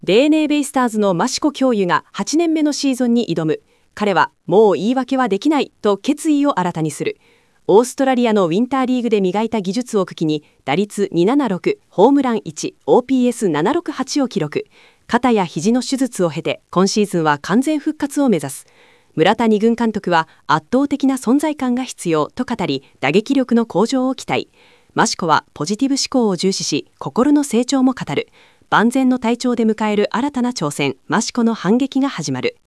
DNA ベイスターズの益子恭佑が8年目のシーズンに挑む。彼はもう言い訳はできないと決意を新たにする。オーストラリアのウィンターリーグで磨いた技術を武器に打率276、ホームラン1、OPS768 を記録。肩や肘の手術を経て今シーズンは完全復活を目指す。村田二軍監督は圧倒的な存在感が必要と語り、打撃力の向上を期待。益子はポジティブ思考を重視し、心の成長も語る。万全の体調で迎える新たな挑戦、益子の反撃が始まる。